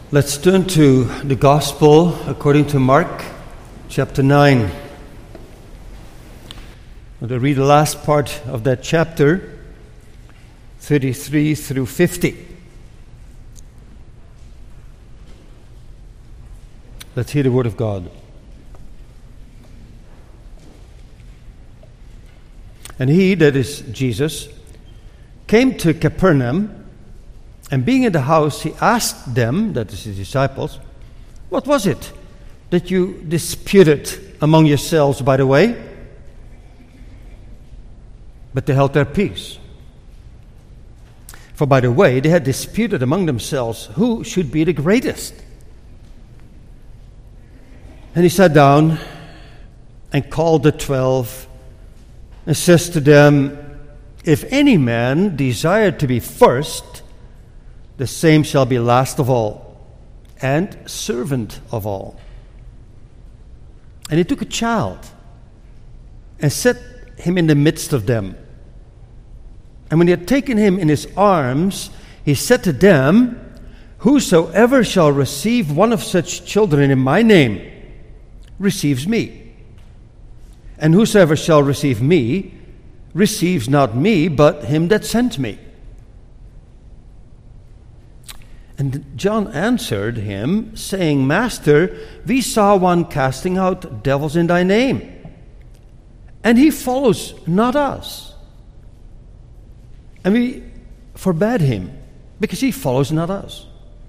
Let's turn to the Gospel according to Mark, chapter 9. I'm going to read the last part of that chapter, 33 through 50. Let's hear the word of God. And he, that is Jesus, came to Capernaum, and being in the house, he asked them, that is his disciples, "What was it that you disputed among yourselves by the way?" But they held their peace. For by the way, they had disputed among themselves who should be the greatest. And he sat down and called the 12 and says to them, "If any man desire to be first, the same shall be last of all, and servant of all." And he took a child and set him in the midst of them. And when he had taken him in his arms, he said to them, "Whosoever shall receive one of such children in my name receives me. And whosoever shall receive me receives not me, but him that sent me." And John answered him, saying, "Master, we saw one casting out devils in thy name, and he follows not us. And we forbade him, because he follows not us."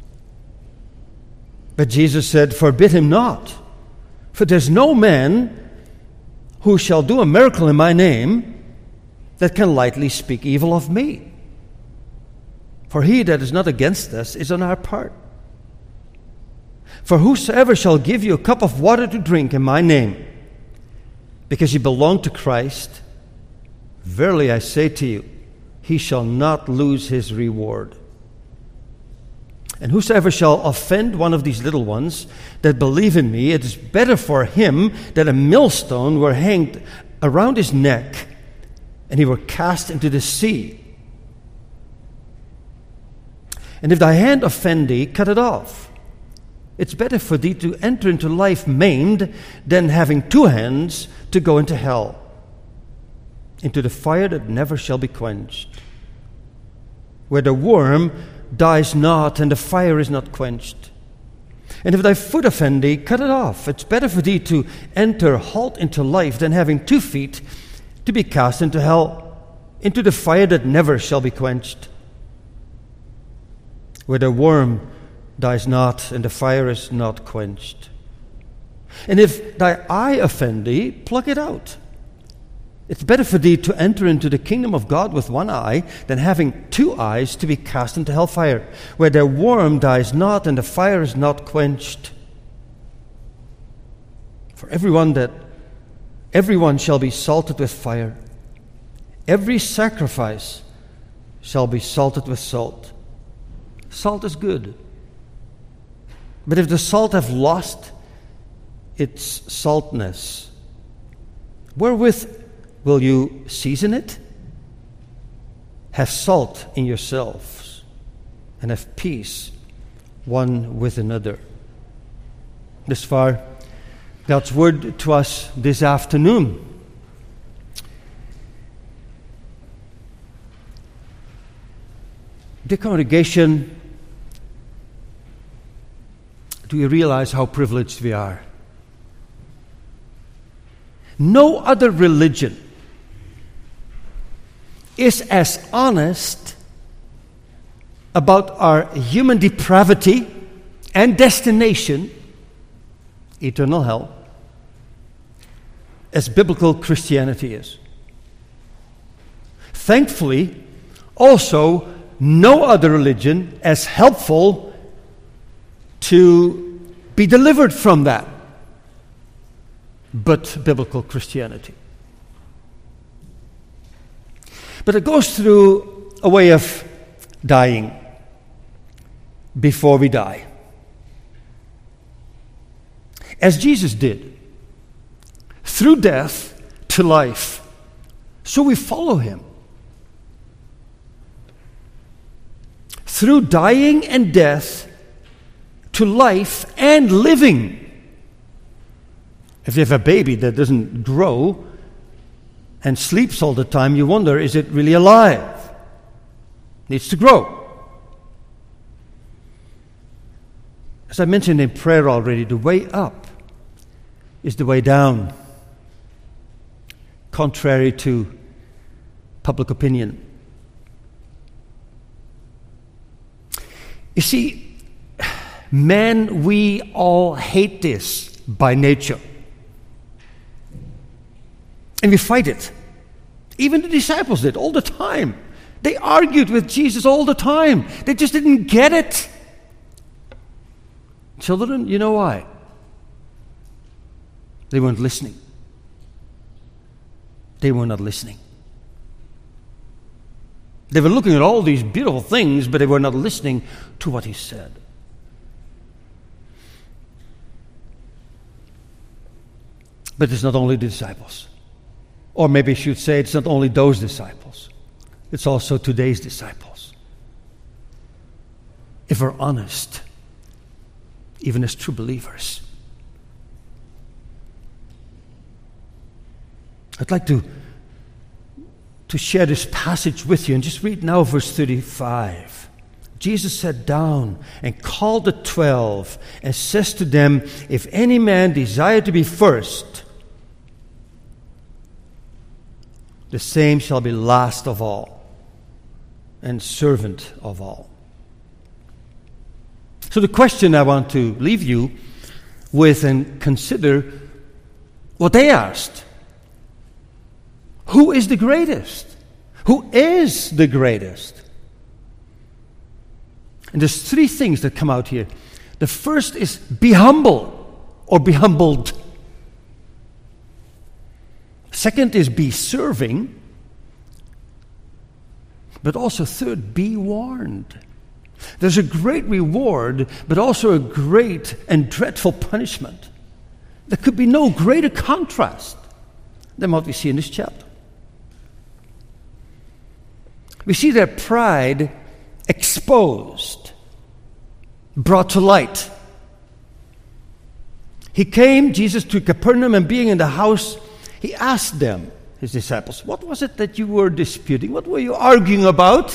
But Jesus said, "Forbid him not, for there's no man who shall do a miracle in my name that can lightly speak evil of me. For he that is not against us is on our part. For whosoever shall give you a cup of water to drink in my name, because you belong to Christ, verily I say to you, he shall not lose his reward. And whosoever shall offend one of these little ones that believe in me, it is better for him that a millstone were hanged around his neck, and he were cast into the sea. And if thy hand offend thee, cut it off. It's better for thee to enter into life maimed than having two hands to go into hell, into the fire that never shall be quenched, where the worm dies not and the fire is not quenched. And if thy foot offend thee, cut it off. It's better for thee to enter halt into life than having 2 feet to be cast into hell, into the fire that never shall be quenched, where the worm dies not and the fire is not quenched. And if thy eye offend thee, pluck it out. It's better for thee to enter into the kingdom of God with one eye than having 2 eyes to be cast into hellfire, where the worm dies not and the fire is not quenched. For everyone shall be salted with fire. Every sacrifice shall be salted with salt. Salt is good. But if the salt have lost its saltness, wherewith will you season it? Have salt in yourselves, and have peace one with another." This far, God's word to us this afternoon. Dear congregation, do you realize how privileged we are? No other religion is as honest about our human depravity and destination, eternal hell, as biblical Christianity is. Thankfully, also, no other religion as helpful to be delivered from that but biblical Christianity. But it goes through a way of dying before we die, as Jesus did, through death to life. So we follow him. Through dying and death to life and living. If you have a baby that doesn't grow and sleeps all the time, you wonder, is it really alive? Needs to grow. As I mentioned in prayer already, the way up is the way down, contrary to public opinion. You see, men, we all hate this by nature. And we fight it. Even the disciples did all the time. They argued with Jesus all the time. They just didn't get it. Children, you know why? They weren't listening. They were not listening. They were looking at all these beautiful things, but they were not listening to what he said. But it's not only the disciples. Or maybe I should say it's not only those disciples. It's also today's disciples. If we're honest, even as true believers. I'd like to share this passage with you and just read now verse 35. Jesus sat down and called the 12 and says to them, if any man desire to be first, the same shall be last of all and servant of all. So the question I want to leave you with and consider what they asked. Who is the greatest? Who is the greatest? And there's three things that come out here. The first is be humble or be humbled. Second is be serving. But also third, be warned. There's a great reward, but also a great and dreadful punishment. There could be no greater contrast than what we see in this chapter. We see their pride exposed, brought to light. He came, Jesus, to Capernaum, and being in the house, he asked them, his disciples, what was it that you were disputing? What were you arguing about?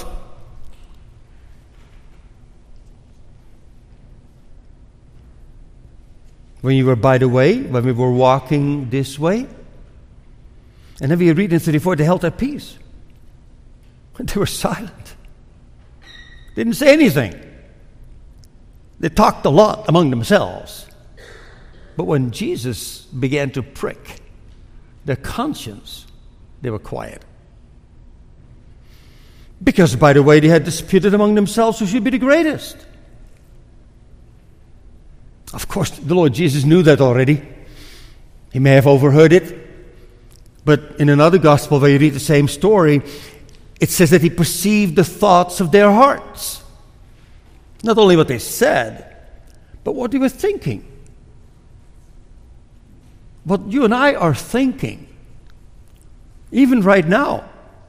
When you were by the way, when we were walking this way? And then we read in 34, they held their peace. They were silent. Didn't say anything. They talked a lot among themselves. But when Jesus began to prick their conscience, they were quiet. Because, by the way, they had disputed among themselves who should be the greatest. Of course, the Lord Jesus knew that already. He may have overheard it. But in another gospel where you read the same story, it says that he perceived the thoughts of their hearts. Not only what they said, but what they were thinking. What you and I are thinking, even right now,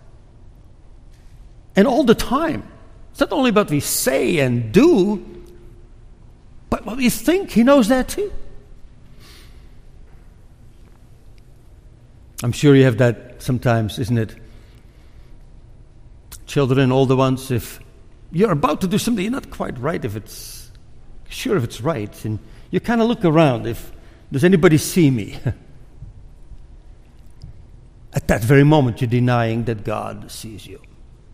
and all the time. It's not only what we say and do, but what we think. He knows that too. I'm sure you have that sometimes, isn't it? Children, older ones, if you're about to do something, you're not quite right if it's right, and you kind of look around if does anybody see me? At that very moment, you're denying that God sees you.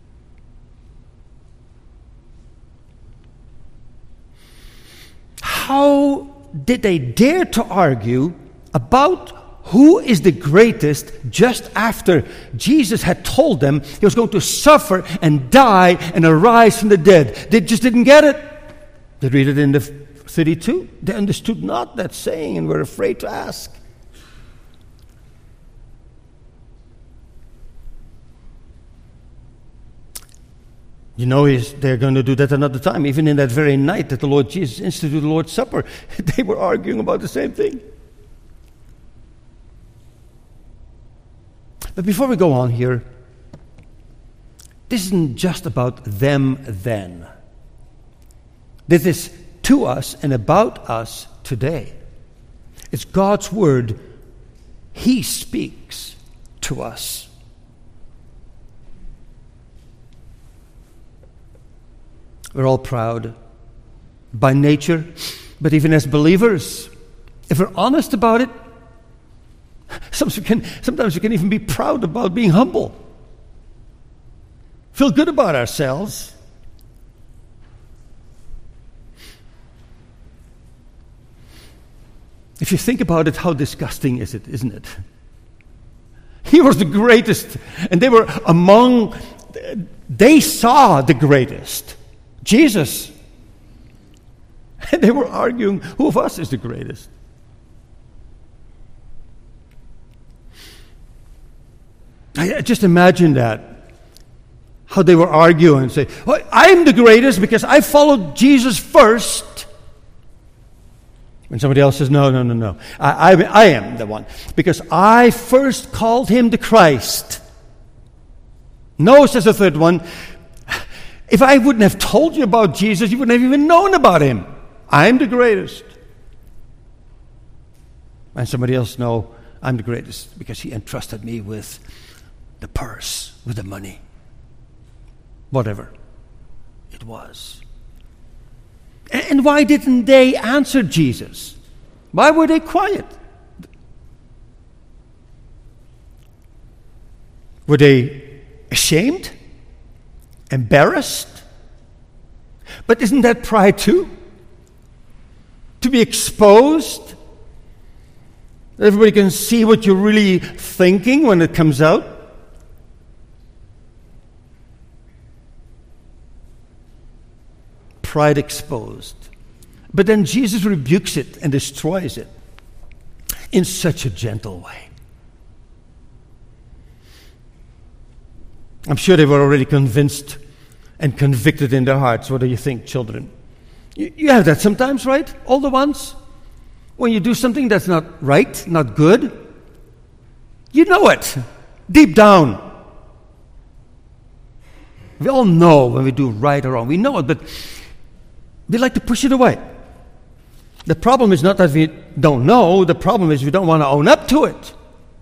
How did they dare to argue about who is the greatest just after Jesus had told them he was going to suffer and die and arise from the dead? They just didn't get it. They read it in the 32. They understood not that saying and were afraid to ask. You know, they're going to do that another time. Even in that very night that the Lord Jesus instituted the Lord's Supper, they were arguing about the same thing. But before we go on here, this isn't just about them then. This is to us and about us today. It's God's word. He speaks to us. We're all proud by nature, but even as believers, if we're honest about it, sometimes we can even be proud about being humble. Feel good about ourselves. If you think about it, how disgusting is it, isn't it? He was the greatest, and they saw the greatest, Jesus. And they were arguing, who of us is the greatest? I just imagine that. How they were arguing and say, well, I'm the greatest because I followed Jesus first. And somebody else says, no. I am the one because I first called him the Christ. No, says the third one. If I wouldn't have told you about Jesus, you wouldn't have even known about him. I'm the greatest. And somebody else, no, I'm the greatest because he entrusted me with the purse, with the money. Whatever it was. And why didn't they answer Jesus? Why were they quiet? Were they ashamed? Embarrassed? But isn't that pride too? To be exposed? Everybody can see what you're really thinking when it comes out. Pride exposed. But then Jesus rebukes it and destroys it in such a gentle way. I'm sure they were already convinced and convicted in their hearts. What do you think, children? You have that sometimes, right? All the ones. When you do something that's not right, not good, you know it, deep down. We all know when we do right or wrong. We know it, but we like to push it away. The problem is not that we don't know. The problem is we don't want to own up to it.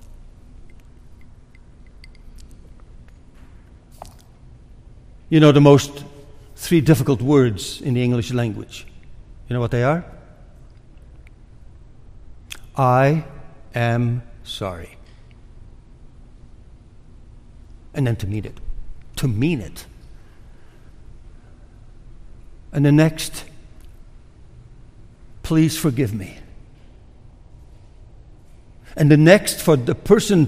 You know the most 3 difficult words in the English language. You know what they are? I am sorry. And then to mean it. To mean it. And the next, please forgive me. And the next, for the person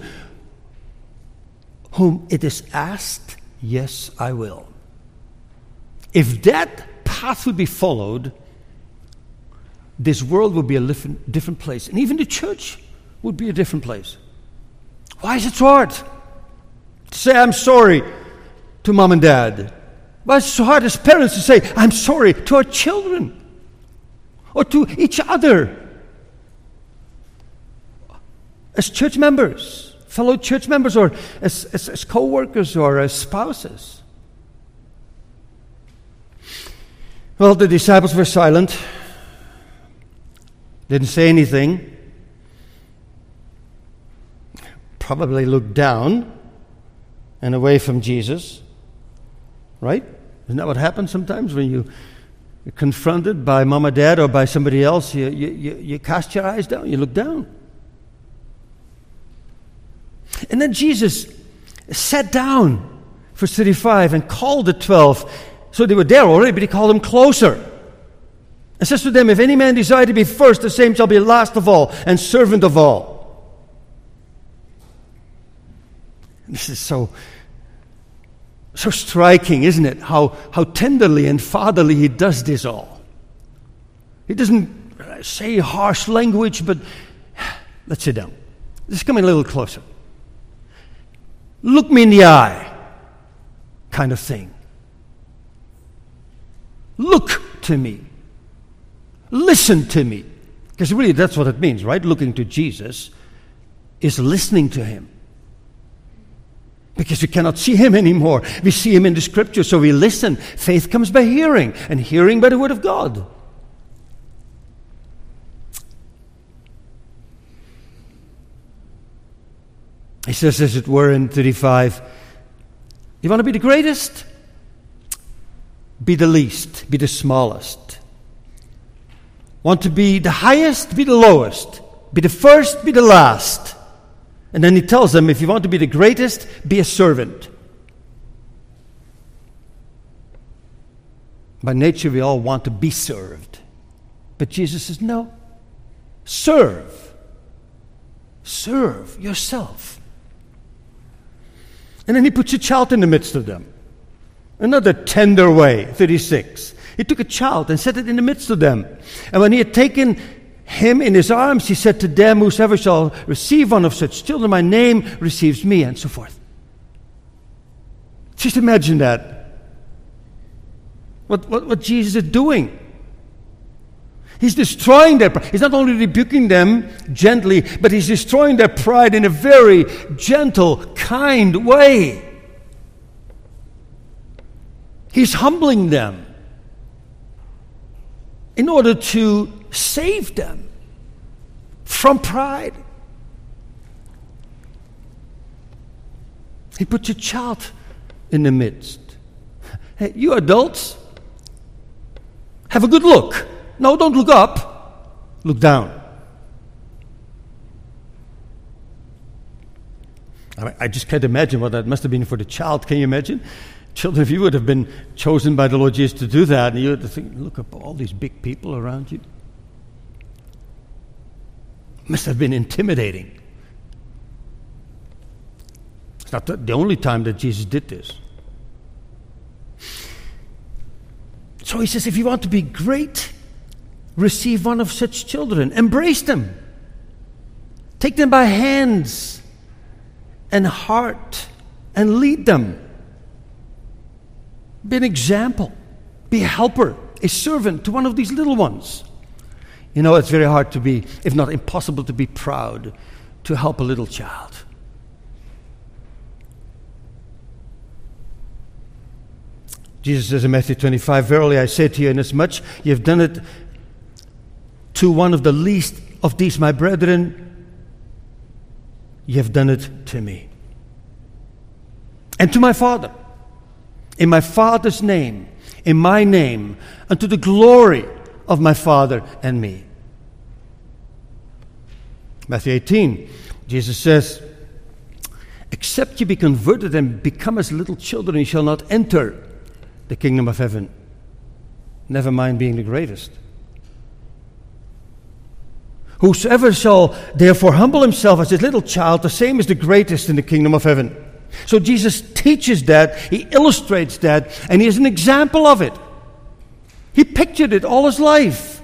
whom it is asked, yes, I will. If that path would be followed, this world would be a different place. And even the church would be a different place. Why is it so hard to say I'm sorry to mom and dad? Why is it so hard as parents to say I'm sorry to our children or to each other? As church members, fellow church members, or as co-workers or as spouses. Well, the disciples were silent. Didn't say anything. Probably looked down and away from Jesus. Right? Isn't that what happens sometimes when you're confronted by mom or dad or by somebody else? You cast your eyes down, you look down. And then Jesus sat down, verse 35, and called the 12. So they were there already, but he called them closer. And says to them, if any man desire to be first, the same shall be last of all and servant of all. This is so striking, isn't it? How tenderly and fatherly he does this all. He doesn't say harsh language, but let's sit down. Just come in a little closer. Look me in the eye, kind of thing. Look to me. Listen to me. Because really that's what it means, right? Looking to Jesus is listening to him. Because we cannot see him anymore. We see him in the scripture, so we listen. Faith comes by hearing, and hearing by the word of God. He says, as it were, in 35, you want to be the greatest? Be the least, be the smallest. Want to be the highest? Be the lowest. Be the first, be the last. And then he tells them, if you want to be the greatest, be a servant. By nature, we all want to be served. But Jesus says, no. Serve. Serve yourself. And then he puts a child in the midst of them. Another tender way, 36. He took a child and set it in the midst of them. And when he had taken him in his arms, he said to them, whosoever shall receive one of such children in my name receives me, and so forth. Just imagine that. What Jesus is doing. He's destroying their pride. He's not only rebuking them gently, but he's destroying their pride in a very gentle, kind way. He's humbling them in order to save them from pride. He puts a child in the midst. Hey, you adults, have a good look. No, don't look up. Look down. I just can't imagine what that must have been for the child. Can you imagine? Children, if you would have been chosen by the Lord Jesus to do that, and you would think, look up all these big people around you. Must have been intimidating. It's not the only time that Jesus did this. So he says, if you want to be great, receive one of such children. Embrace them. Take them by hands and heart and lead them. Be an example. Be a helper, a servant to one of these little ones. You know, it's very hard to be, if not impossible, to be proud to help a little child. Jesus says in Matthew 25, verily I say to you, inasmuch you have done it to one of the least of these my brethren, you have done it to me. And to my Father, in my Father's name, in my name, unto the glory of my Father and me. Matthew 18, Jesus says, except you be converted and become as little children, you shall not enter the kingdom of heaven. Never mind being the greatest. Whosoever shall therefore humble himself as a little child, the same is the greatest in the kingdom of heaven. So Jesus teaches that, he illustrates that, and he is an example of it. He pictured it all his life.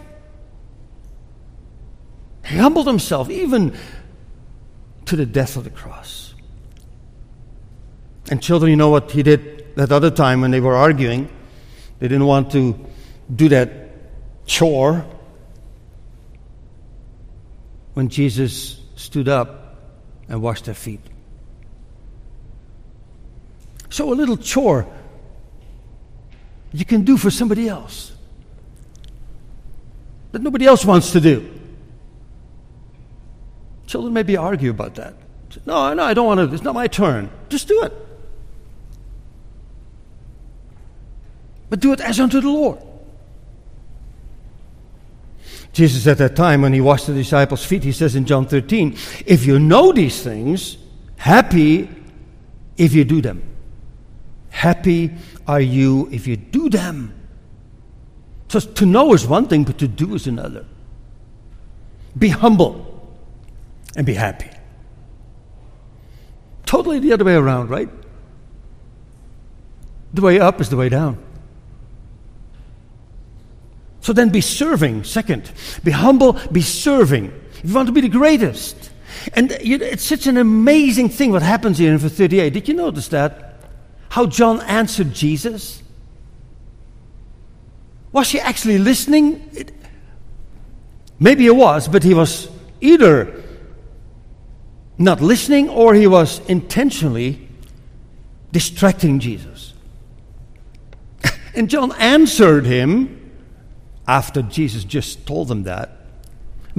He humbled himself even to the death of the cross. And children, you know what he did that other time when they were arguing? They didn't want to do that chore. When Jesus stood up and washed their feet. So a little chore you can do for somebody else that nobody else wants to do. Children maybe argue about that. No, I don't want to. It's not my turn. Just do it. But do it as unto the Lord. Jesus at that time, when he washed the disciples' feet, he says in John 13, if you know these things, happy if you do them. Happy are you if you do them. So to know is one thing, but to do is another. Be humble and be happy. Totally the other way around, right? The way up is the way down. So then be serving. Second, be humble, be serving. If you want to be the greatest. And it's such an amazing thing what happens here in verse 38. Did you notice that? How John answered Jesus? Was he actually listening? Maybe he was, but he was either not listening or he was intentionally distracting Jesus. And John answered him after Jesus just told them that.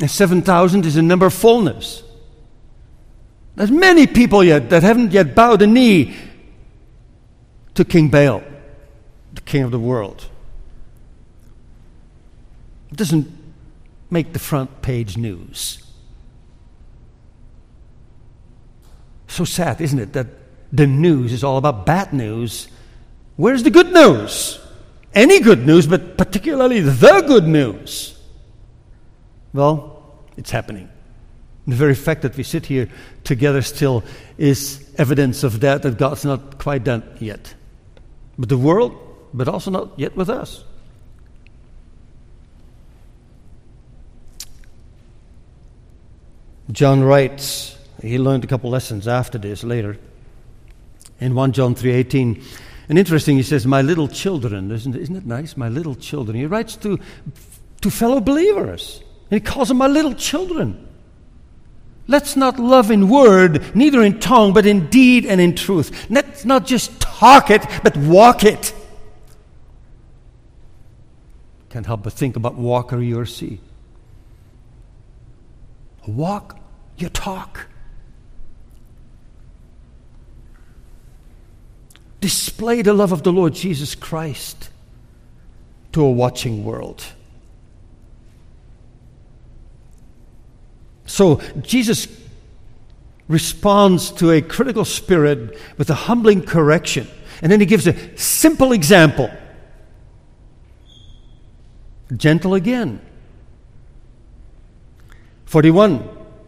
And 7,000 is a number of fullness. There's many people yet that haven't yet bowed a knee to King Baal, the king of the world. It doesn't make the front page news. So sad, isn't it, that the news is all about bad news. Where's the good news? Any good news, but particularly the good news. Well, it's happening. The very fact that we sit here together still is evidence of that God's not quite done yet. But the world, but also not yet with us. John writes, he learned a couple lessons after this later. In 1 John 3:18, and interesting, he says, my little children, isn't it nice? My little children. He writes to fellow believers, and he calls them my little children. Let's not love in word, neither in tongue, but in deed and in truth. Let's not just talk it, but walk it. Can't help but think about Walker URC. Walk your talk. Display the love of the Lord Jesus Christ to a watching world. So Jesus responds to a critical spirit with a humbling correction. And then he gives a simple example. Gentle again. 41.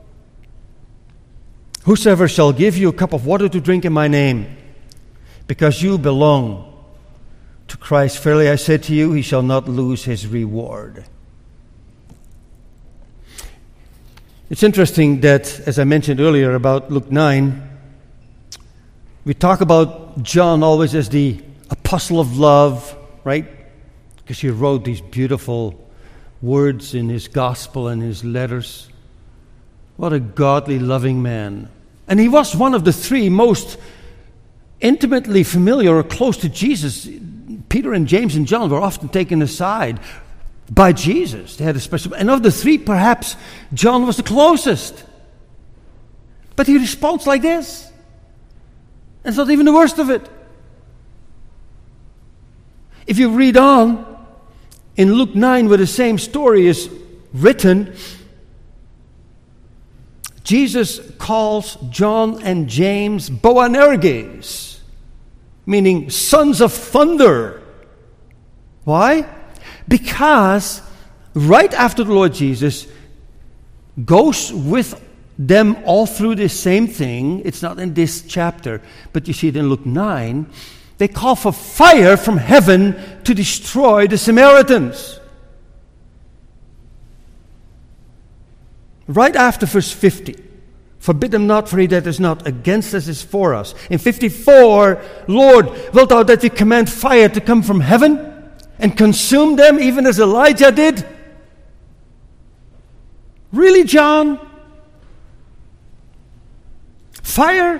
Whosoever shall give you a cup of water to drink in my name, because you belong to Christ, verily I say to you, he shall not lose his reward. It's interesting that, as I mentioned earlier about Luke 9, we talk about John always as the apostle of love, right? Because he wrote these beautiful words in his gospel and his letters. What a godly, loving man. And he was one of the three most intimately familiar or close to Jesus. Peter and James and John were often taken aside by Jesus. They had a special, and of the three, perhaps John was the closest. But he responds like this. And it's not even the worst of it. If you read on in Luke 9, where the same story is written, Jesus calls John and James Boanerges, meaning sons of thunder. Why? Because right after the Lord Jesus goes with them all through this same thing, it's not in this chapter, but you see it in Luke 9, they call for fire from heaven to destroy the Samaritans. Right after verse 50, forbid them not, for he that is not against us is for us. In 54, Lord, wilt thou that we command fire to come from heaven and consume them, even as Elijah did? Really, John? Fire?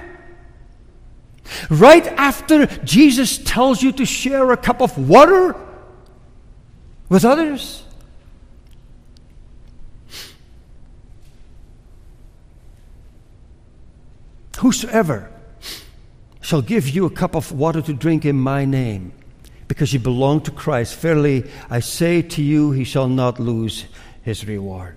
Right after Jesus tells you to share a cup of water with others? Whosoever shall give you a cup of water to drink in my name, because you belong to Christ, verily I say to you, he shall not lose his reward.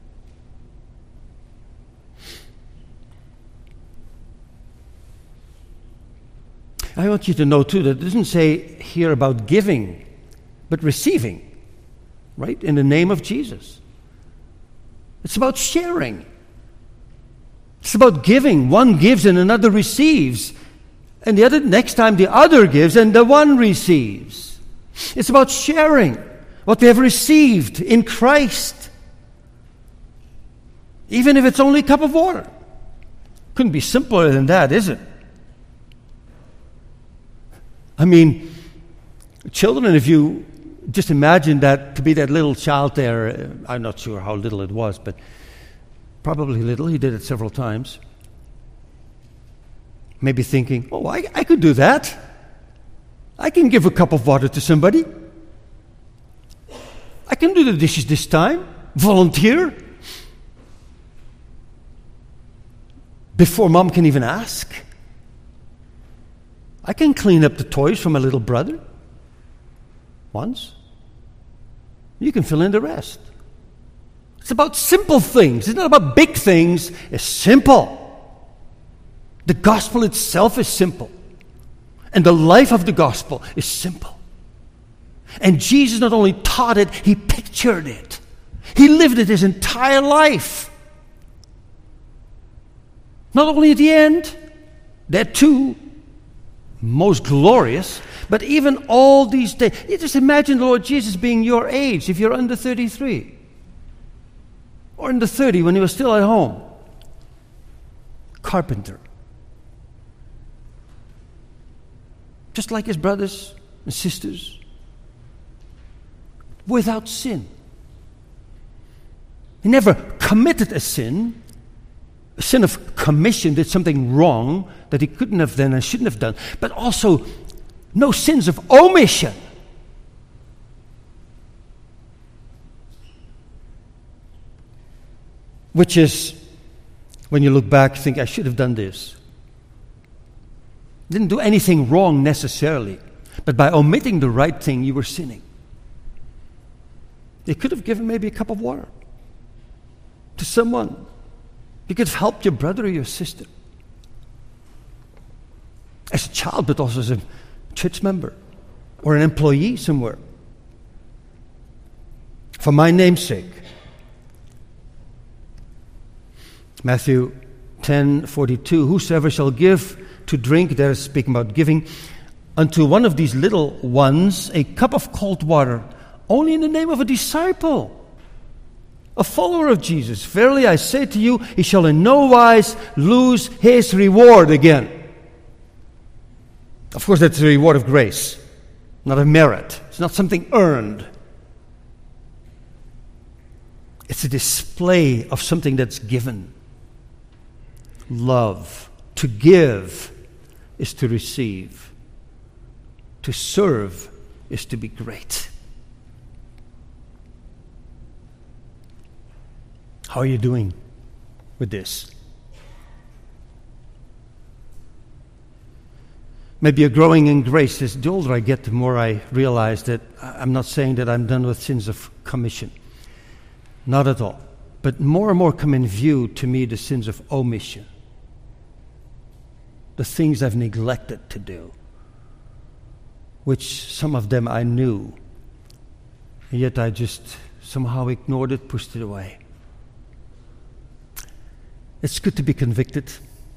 I want you to know too that it doesn't say here about giving, but receiving, right? In the name of Jesus. It's about sharing. It's about giving. One gives and another receives. And the other, next time the other gives and the one receives. It's about sharing what we have received in Christ. Even if it's only a cup of water. Couldn't be simpler than that, is it? I mean, children, if you just imagine that to be that little child there, I'm not sure how little it was, but probably little. He did it several times. Maybe thinking, oh, I could do that. I can give a cup of water to somebody. I can do the dishes this time. Volunteer. before mom can even ask. I can clean up the toys for my little brother once. You can fill in the rest. It's about simple things. It's not about big things. It's simple. The gospel itself is simple. And the life of the gospel is simple. And Jesus not only taught it, he pictured it. He lived it his entire life. Not only at the end, that too, most glorious, but even all these days. You just imagine the Lord Jesus being your age if you're under 33. Or under 30 when he was still at home. Carpenter. Just like his brothers and sisters. Without sin. He never committed a sin of commission, did something wrong that he couldn't have done and shouldn't have done, but also no sins of omission. Which is, when you look back, think, I should have done this. Didn't do anything wrong necessarily, but by omitting the right thing, you were sinning. You could have given maybe a cup of water to someone. You could have helped your brother or your sister. As a child, but also as a church member or an employee somewhere. For my name's sake. Matthew 10:42, whosoever shall give to drink, there is speaking about giving, unto one of these little ones a cup of cold water, only in the name of a disciple, a follower of Jesus. Verily I say to you, he shall in no wise lose his reward again. Of course, that's the reward of grace, not of merit. It's not something earned. It's a display of something that's given. Love. To give is to receive. To serve is to be great. How are you doing with this? Maybe you're growing in grace. The older I get, the more I realize that I'm not saying that I'm done with sins of commission. Not at all. But more and more come in view to me the sins of omission. The things I've neglected to do. Which some of them I knew. And yet I just somehow ignored it, pushed it away. It's good to be convicted.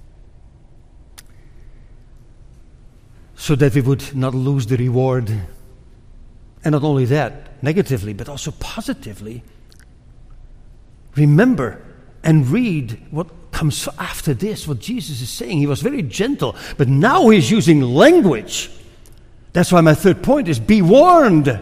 So that we would not lose the reward. And not only that, negatively, but also positively. Remember and read what comes after this, what Jesus is saying. He was very gentle, but now he's using language. That's why my third point is be warned.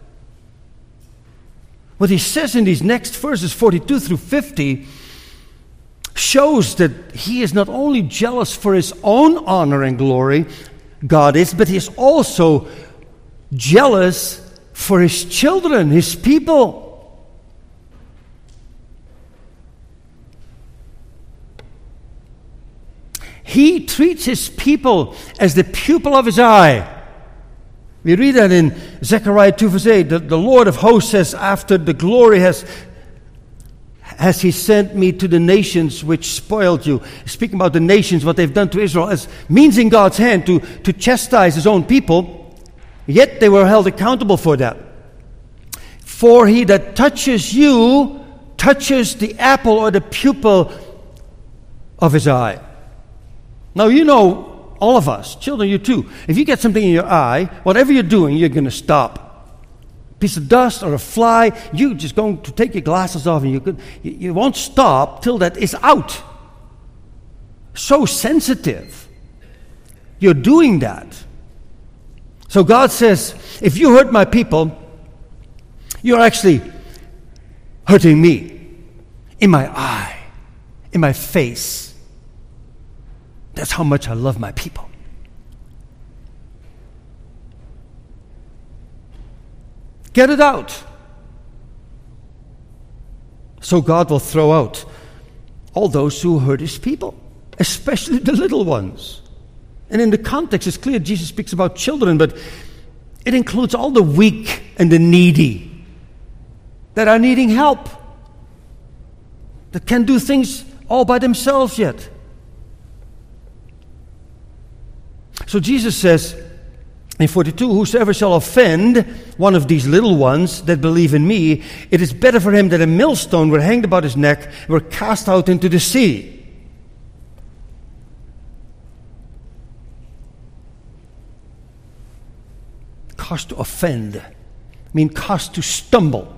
What he says in these next verses, 42 through 50, shows that he is not only jealous for his own honor and glory, God is, but he is also jealous for his children, his people. He treats his people as the pupil of his eye. We read that in Zechariah 2 verse 8. The Lord of hosts says, after the glory has he sent me to the nations which spoiled you. Speaking about the nations, what they've done to Israel, as means in God's hand to chastise his own people. Yet they were held accountable for that. For he that touches you, touches the apple or the pupil of his eye. Now you know, all of us, children, you too, if you get something in your eye, whatever you're doing, you're going to stop. Piece of dust or a fly, you just going to take your glasses off and you won't stop till that is out. So sensitive. You're doing that. So God says, if you hurt my people, you're actually hurting me. In my eye. In my face. That's how much I love my people. Get it out. So God will throw out all those who hurt his people. especially the little ones. And in the context, it's clear Jesus speaks about children, but it includes all the weak and the needy that are needing help, that can't do things all by themselves yet. So Jesus says in 42, whosoever shall offend one of these little ones that believe in me, it is better for him that a millstone were hanged about his neck and were cast out into the sea. Cause to offend, mean cause to stumble,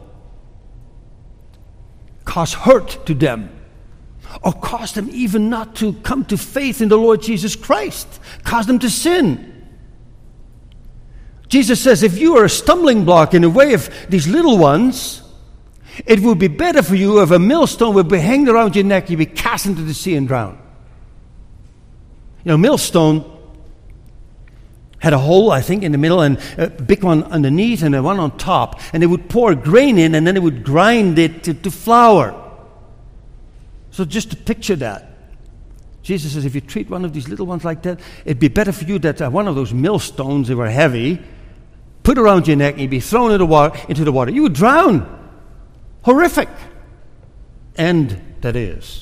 cause hurt to them, or cause them even not to come to faith in the Lord Jesus Christ, cause them to sin. Jesus says, if you are a stumbling block in the way of these little ones, it would be better for you if a millstone would be hanged around your neck, you'd be cast into the sea and drowned. You know, millstone had a hole, I think, in the middle, and a big one underneath and a one on top. And they would pour grain in, and then they would grind it to flour. So just to picture that. Jesus says, if you treat one of these little ones like that, it'd be better for you that one of those millstones, they were heavy, put around your neck, and you'd be thrown into the water. You would drown. Horrific. And that is.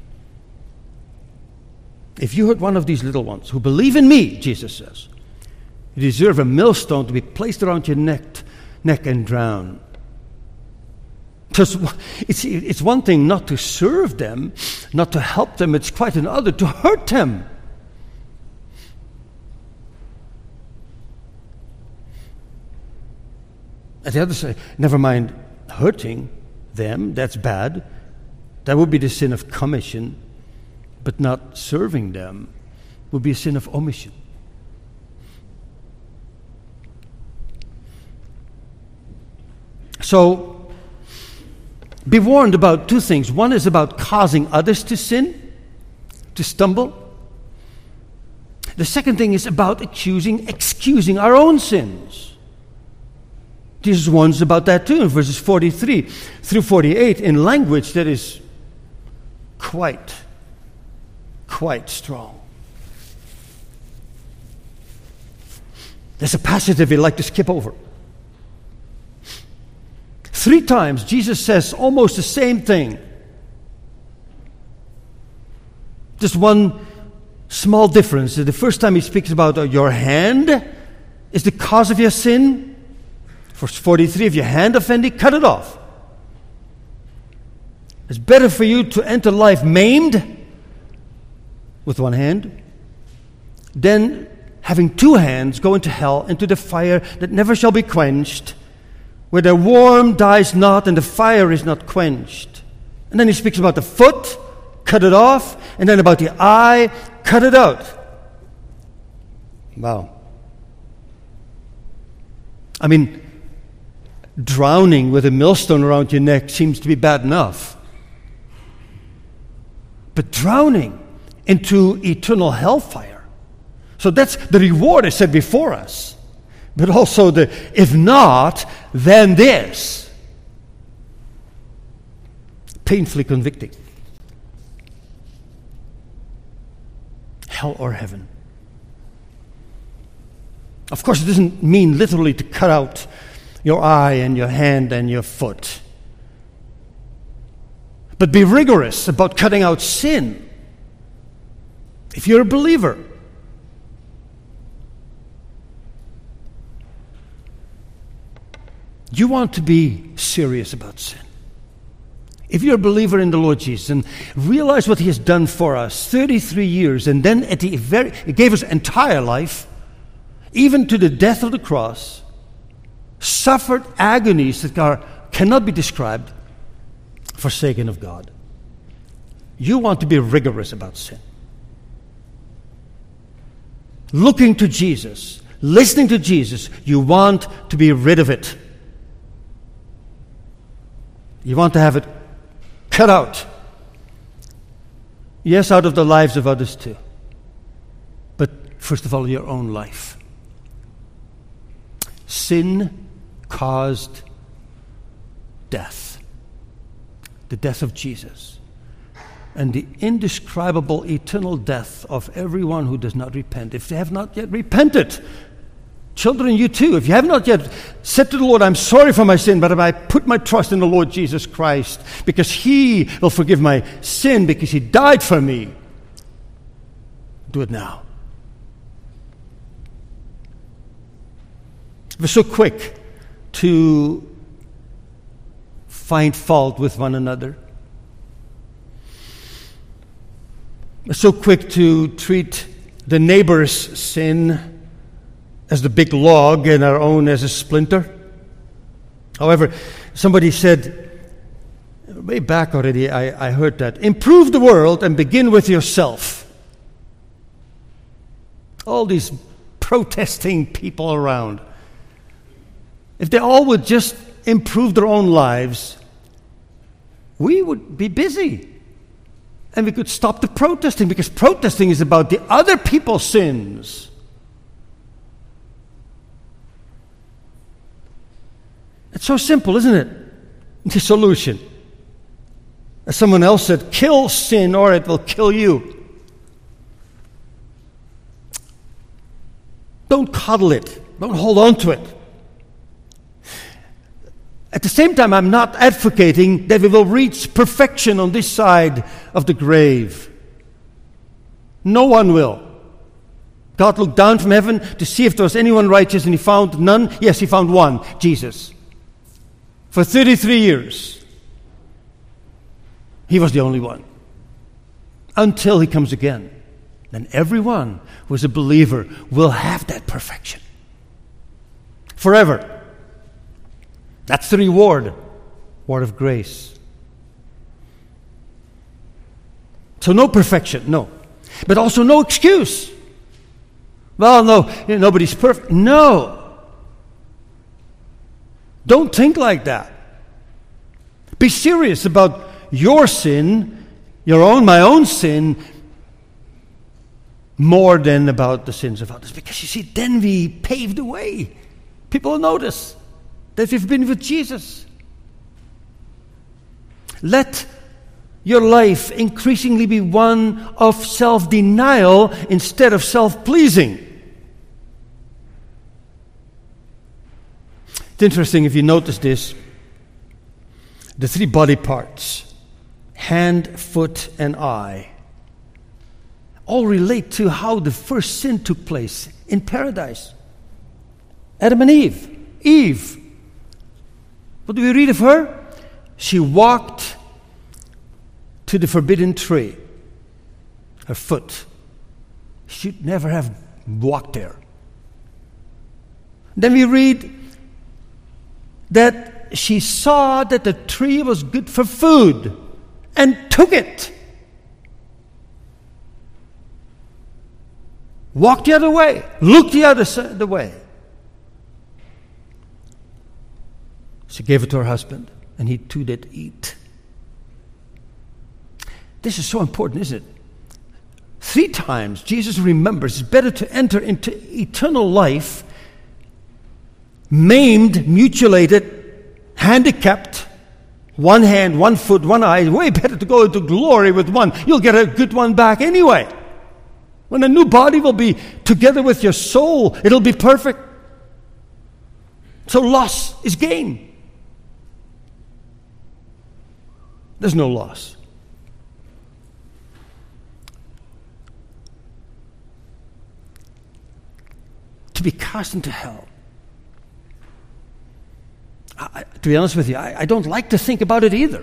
If you hurt one of these little ones who believe in me, Jesus says, you deserve a millstone to be placed around your neck and drown. It's one thing not to serve them, not to help them. It's quite another to hurt them. At the other side, never mind hurting them, that's bad. That would be the sin of commission. But not serving them would be a sin of omission. So, be warned about two things. One is about causing others to sin, to stumble. The second thing is about excusing our own sins. Jesus warns about that too in verses 43 through 48 in language that is quite strong. There's a passage that we like to skip over. 3 times Jesus says almost the same thing. Just one small difference. The first time he speaks about your hand is the cause of your sin. Verse 43, if your hand offend thee, cut it off. It's better for you to enter life maimed with one hand than having 2 hands go into hell, into the fire that never shall be quenched, where the worm dies not and the fire is not quenched. And then he speaks about the foot, cut it off, and then about the eye, cut it out. Wow. I mean, drowning with a millstone around your neck seems to be bad enough. But drowning into eternal hellfire. So that's the reward is set before us. But also if not, then this. Painfully convicting. Hell or heaven. Of course, it doesn't mean literally to cut out your eye and your hand and your foot. But be rigorous about cutting out sin. If you're a believer, you want to be serious about sin. If you're a believer in the Lord Jesus and realize what He has done for us, 33 years, and then He gave us entire life, even to the death of the cross, suffered agonies that cannot be described, forsaken of God. You want to be rigorous about sin. Looking to Jesus, listening to Jesus, you want to be rid of it. You want to have it cut out. Yes, out of the lives of others too. But first of all, your own life. Sin caused death. The death of Jesus. and the indescribable eternal death of everyone who does not repent, if they have not yet repented. Children, you too, if you have not yet said to the Lord, I'm sorry for my sin, but I put my trust in the Lord Jesus Christ, because He will forgive my sin, because He died for me, do it now. We're so quick to find fault with one another. We're so quick to treat the neighbor's sin as the big log and our own as a splinter. However, somebody said, way back already, I heard that, improve the world and begin with yourself. All these protesting people around, if they all would just improve their own lives, we would be busy. And we could stop the protesting, because protesting is about the other people's sins. It's so simple, isn't it? The solution. As someone else said, kill sin or it will kill you. Don't coddle it. Don't hold on to it. At the same time, I'm not advocating that we will reach perfection on this side of the grave. No one will. God looked down from heaven to see if there was anyone righteous, and He found none. Yes, He found one, Jesus. For 33 years, He was the only one. Until He comes again. Then everyone who is a believer will have that perfection. Forever. That's the reward of grace. So no perfection, no. But also no excuse. Well, no, nobody's perfect. No. Don't think like that. Be serious about your sin, my own sin, more than about the sins of others. Because you see, then we pave the way. People will notice that we've been with Jesus. Let your life increasingly be one of self-denial instead of self-pleasing. It's interesting if you notice this. The three body parts, hand, foot, and eye, all relate to how the first sin took place in paradise. Adam and Eve. Eve. What do we read of her? She walked to the forbidden tree. Her foot. She'd never have walked there. Then we read that she saw that the tree was good for food and took it. Walked the other way. Looked the other way. She gave it to her husband, and he too did eat. This is so important, isn't it? 3 times Jesus remembers it's better to enter into eternal life maimed, mutilated, handicapped, one hand, one foot, one eye. It's way better to go into glory with one. You'll get a good one back anyway. When a new body will be together with your soul, it'll be perfect. So loss is gain. There's no loss. To be cast into hell. To be honest with you, I don't like to think about it either.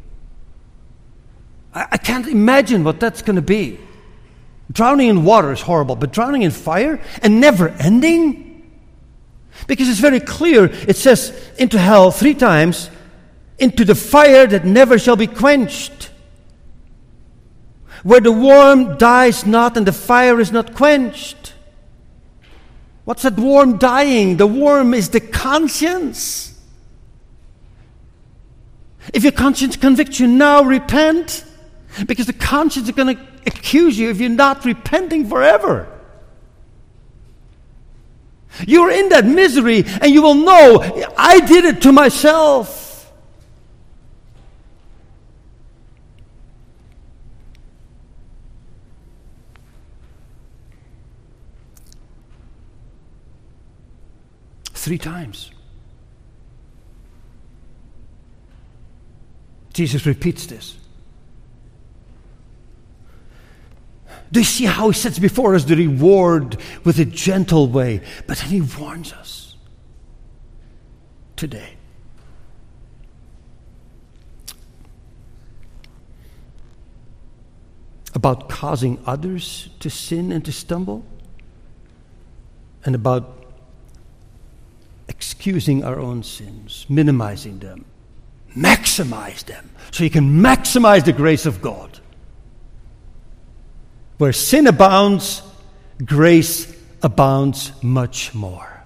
I can't imagine what that's going to be. Drowning in water is horrible, but drowning in fire and never ending? Because it's very clear, it says into hell 3 times, into the fire that never shall be quenched, where the worm dies not and the fire is not quenched. What's that worm dying? The worm is the conscience. If your conscience convicts you now, repent, because the conscience is going to accuse you if you're not repenting forever. You're in that misery and you will know, I did it to myself. 3 times. Jesus repeats this. Do you see how he sets before us the reward with a gentle way? But then he warns us today. About causing others to sin and to stumble, and about excusing our own sins, minimizing them, maximize them, so you can maximize the grace of God. Where sin abounds, grace abounds much more.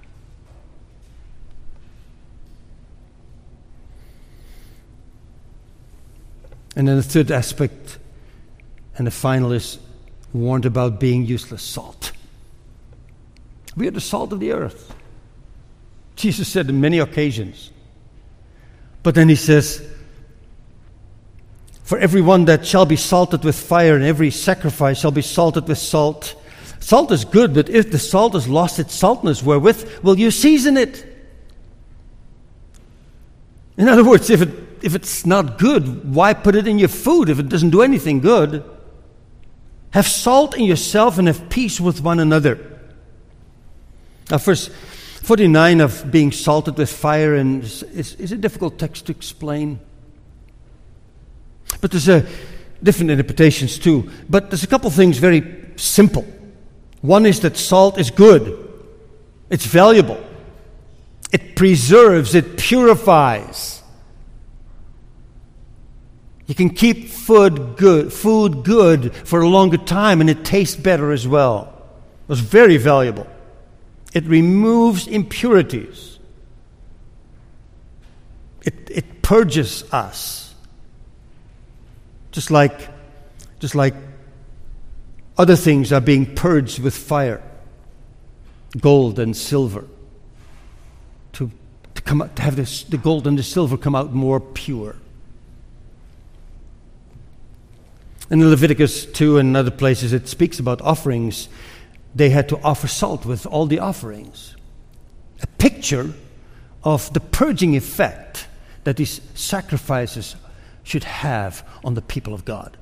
And then the third aspect, and the final, is warned about being useless salt. We are the salt of the earth. Jesus said on many occasions. But then he says, for everyone that shall be salted with fire, and every sacrifice shall be salted with salt. Salt is good, but if the salt has lost its saltness, wherewith will you season it? In other words, if it's not good, why put it in your food if it doesn't do anything good? Have salt in yourself and have peace with one another. Now, verse 49 of being salted with fire is a difficult text to explain. But there's different interpretations too. But there's a couple things very simple. One is that salt is good. It's valuable. It preserves. It purifies. You can keep food good for a longer time, and it tastes better as well. It's very valuable. It removes impurities. It purges us. Just like other things are being purged with fire, gold and silver, to have the gold and the silver come out more pure. In Leviticus 2 and other places, it speaks about offerings. They had to offer salt with all the offerings. A picture of the purging effect that these sacrifices should have on the people of God.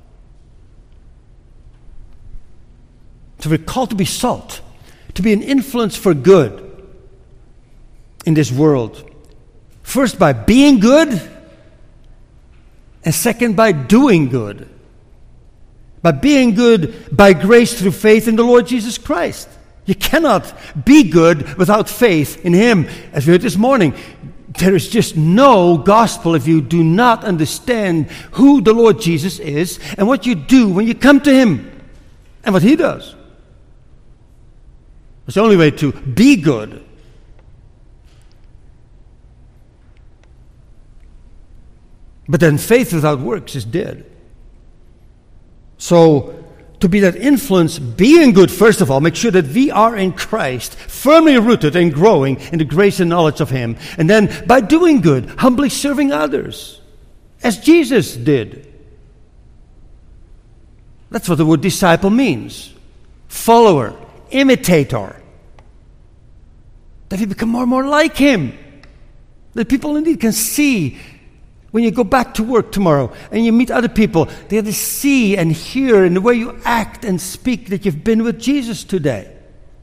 So we're called to be salt, to be an influence for good in this world. First, by being good, and second, by doing good. By being good by grace through faith in the Lord Jesus Christ. You cannot be good without faith in Him. As we heard this morning, there is just no gospel if you do not understand who the Lord Jesus is and what you do when you come to Him and what He does. It's the only way to be good. But then faith without works is dead. So, to be that influence, being good, first of all, make sure that we are in Christ, firmly rooted and growing in the grace and knowledge of Him. And then, by doing good, humbly serving others, as Jesus did. That's what the word disciple means. Follower, imitator. That we become more and more like Him. That people indeed can see. When you go back to work tomorrow and you meet other people, they have to see and hear in the way you act and speak that you've been with Jesus today.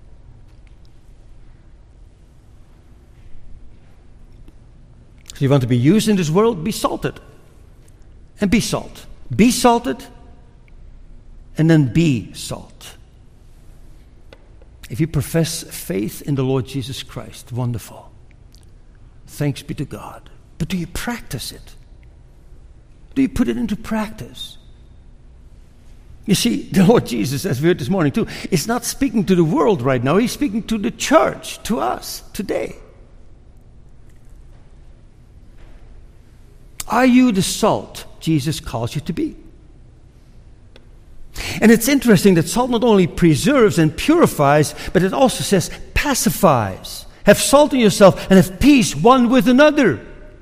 So you want to be used in this world? Be salted. And be salt. Be salted and then be salt. If you profess faith in the Lord Jesus Christ, wonderful. Thanks be to God. But do you practice it? Do you put it into practice? You see, the Lord Jesus, as we heard this morning too, is not speaking to the world right now. He's speaking to the church, to us, today. Are you the salt Jesus calls you to be? And it's interesting that salt not only preserves and purifies, but it also says pacifies. Have salt in yourself and have peace one with another.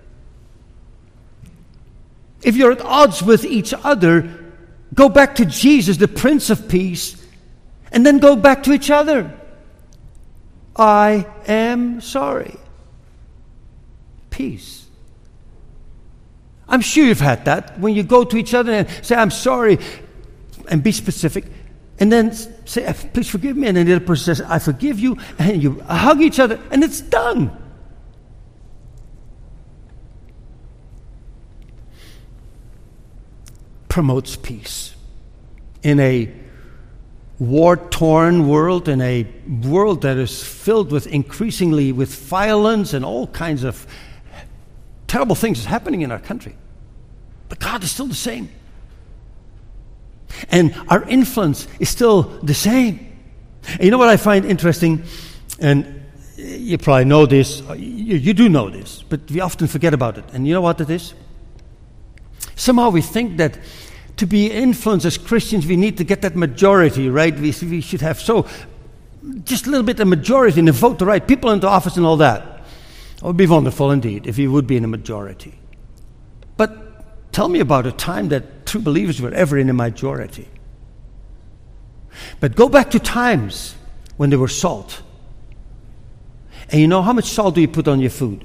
If you're at odds with each other, go back to Jesus, the Prince of Peace, and then go back to each other. I am sorry. peace. I'm sure you've had that when you go to each other and say, I'm sorry, and be specific, and then say, please forgive me, and then the other person says, I forgive you, and you hug each other, and it's done. Promotes peace. In a war-torn world, in a world that is filled with increasingly with violence and all kinds of terrible things happening in our country. But God is still the same. And our influence is still the same. And you know what I find interesting? And you probably know this. You do know this. But we often forget about it. And you know what it is? Somehow we think that to be influenced as Christians, we need to get that majority, right? We should have just a little bit of majority and vote the right people into office and all that. It would be wonderful indeed if you would be in a majority. But tell me about a time that true believers were ever in a majority. But go back to times when there were salt. And you know, how much salt do you put on your food?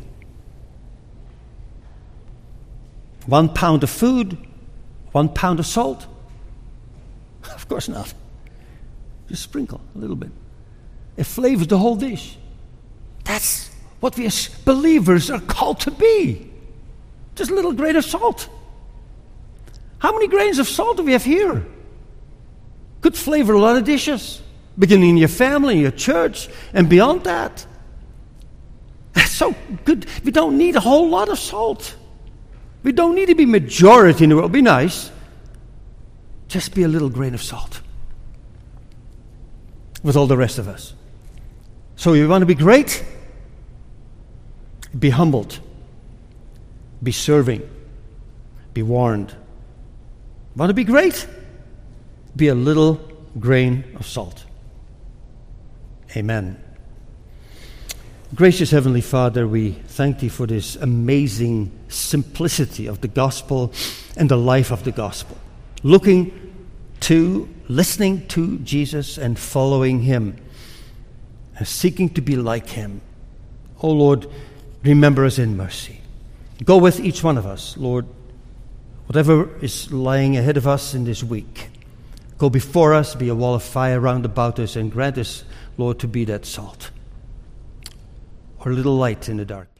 1 pound of food, 1 pound of salt? Of course not. Just sprinkle a little bit. It flavors the whole dish. That's what we as believers are called to be. Just a little grain of salt. How many grains of salt do we have here? Could flavor a lot of dishes, beginning in your family, your church, and beyond that. That's so good. We don't need a whole lot of salt. We don't need to be majority in the world. Be nice. Just be a little grain of salt with all the rest of us. So you want to be great? Be humbled. Be serving. Be warned. Want to be great? Be a little grain of salt. Amen. Gracious Heavenly Father, we thank Thee for this amazing simplicity of the gospel and the life of the gospel. Listening to Jesus and following Him, and seeking to be like Him. Oh Lord, remember us in mercy. Go with each one of us, Lord. Whatever is lying ahead of us in this week, go before us, be a wall of fire round about us, and grant us, Lord, to be that salt or a little light in the dark.